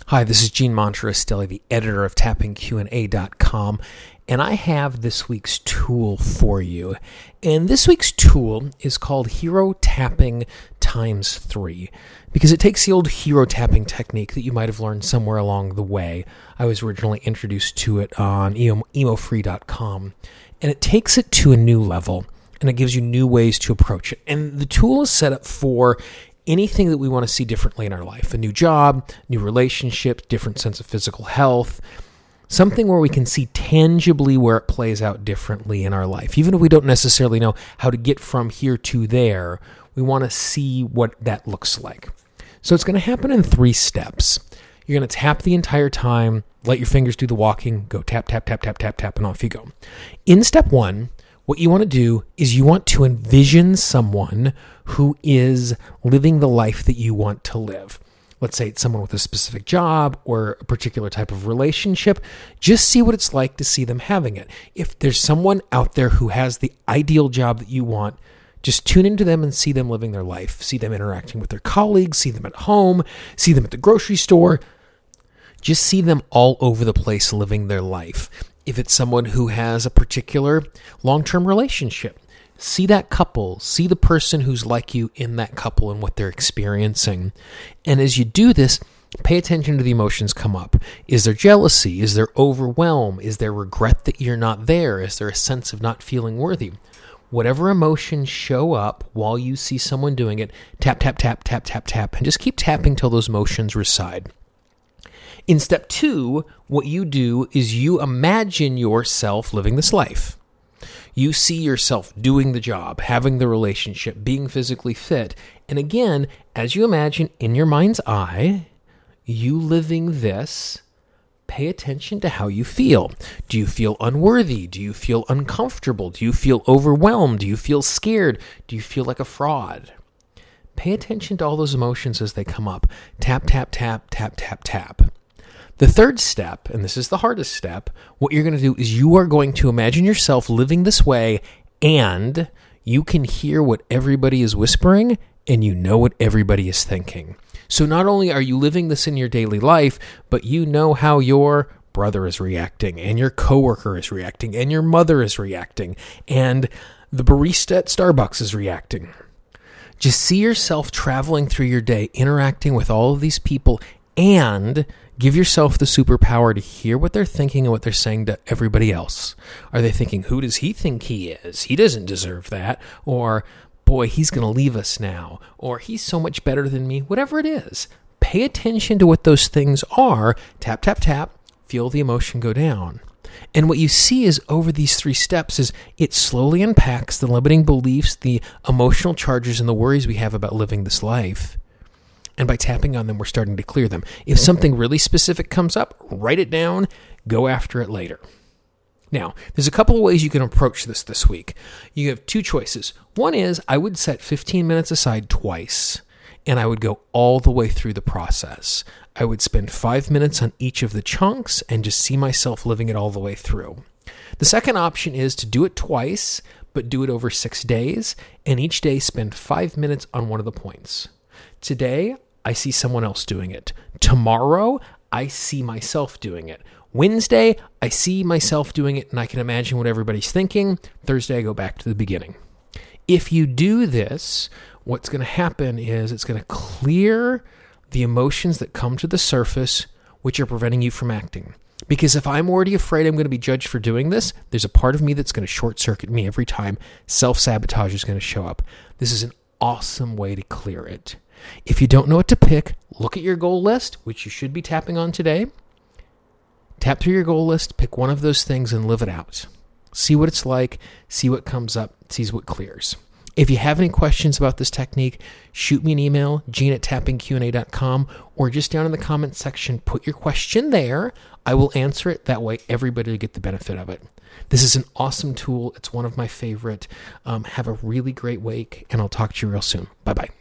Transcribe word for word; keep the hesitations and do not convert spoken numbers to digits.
Hi, this is Gene Monterostelli, the editor of tapping Q and A dot com, and I have this week's tool for you. And this week's tool is called Hero Tapping Times Three, because it takes the old hero tapping technique that you might have learned somewhere along the way. I was originally introduced to it on emo free dot com, and it takes it to a new level, and it gives you new ways to approach it. And the tool is set up for anything that we want to see differently in our life. A new job, new relationship, different sense of physical health, something where we can see tangibly where it plays out differently in our life. Even if we don't necessarily know how to get from here to there, we want to see what that looks like. So it's going to happen in three steps. You're going to tap the entire time, let your fingers do the walking, go tap, tap, tap, tap, tap, tap, and off you go. In step one, what you want to do is you want to envision someone who is living the life that you want to live. Let's say it's someone with a specific job or a particular type of relationship. Just see what it's like to see them having it. If there's someone out there who has the ideal job that you want, just tune into them and see them living their life. See them interacting with their colleagues, see them at home, see them at the grocery store. Just see them all over the place living their life. If it's someone who has a particular long-term relationship, see that couple, see the person who's like you in that couple and what they're experiencing. And as you do this, pay attention to the emotions come up. Is there jealousy? Is there overwhelm? Is there regret that you're not there? Is there a sense of not feeling worthy? Whatever emotions show up while you see someone doing it, tap, tap, tap, tap, tap, tap, and just keep tapping till those emotions reside. In step two, what you do is you imagine yourself living this life. You see yourself doing the job, having the relationship, being physically fit. And again, as you imagine in your mind's eye, you living this, pay attention to how you feel. Do you feel unworthy? Do you feel uncomfortable? Do you feel overwhelmed? Do you feel scared? Do you feel like a fraud? Pay attention to all those emotions as they come up. Tap, tap, tap, tap, tap, tap. The third step, and this is the hardest step, what you're going to do is you are going to imagine yourself living this way, and you can hear what everybody is whispering, and you know what everybody is thinking. So not only are you living this in your daily life, but you know how your brother is reacting, and your coworker is reacting, and your mother is reacting, and the barista at Starbucks is reacting. Just see yourself traveling through your day, interacting with all of these people, and give yourself the superpower to hear what they're thinking and what they're saying to everybody else. Are they thinking, who does he think he is? He doesn't deserve that. Or, boy, he's going to leave us now. Or, he's so much better than me. Whatever it is, pay attention to what those things are. Tap, tap, tap. Feel the emotion go down. And what you see is over these three steps is it slowly unpacks the limiting beliefs, the emotional charges, and the worries we have about living this life. And by tapping on them, we're starting to clear them. If something really specific comes up, write it down, go after it later. Now, there's a couple of ways you can approach this this week. You have two choices. One is I would set fifteen minutes aside twice, and I would go all the way through the process. I would spend five minutes on each of the chunks and just see myself living it all the way through. The second option is to do it twice, but do it over six days, and each day spend five minutes on one of the points. Today, I see someone else doing it. Tomorrow, I see myself doing it. Wednesday, I see myself doing it, and I can imagine what everybody's thinking. Thursday, I go back to the beginning. If you do this, what's going to happen is it's going to clear the emotions that come to the surface, which are preventing you from acting. Because if I'm already afraid I'm going to be judged for doing this, there's a part of me that's going to short-circuit me every time. Self-sabotage is going to show up. This is an awesome way to clear it. If you don't know what to pick, look at your goal list, which you should be tapping on today. Tap through your goal list, pick one of those things, and live it out. See what it's like, see what comes up, see what clears. If you have any questions about this technique, shoot me an email, gene at tapping Q and A dot com, or just down in the comments section, put your question there. I will answer it. That way, everybody will get the benefit of it. This is an awesome tool. It's one of my favorite. Um, have a really great week, and I'll talk to you real soon. Bye-bye.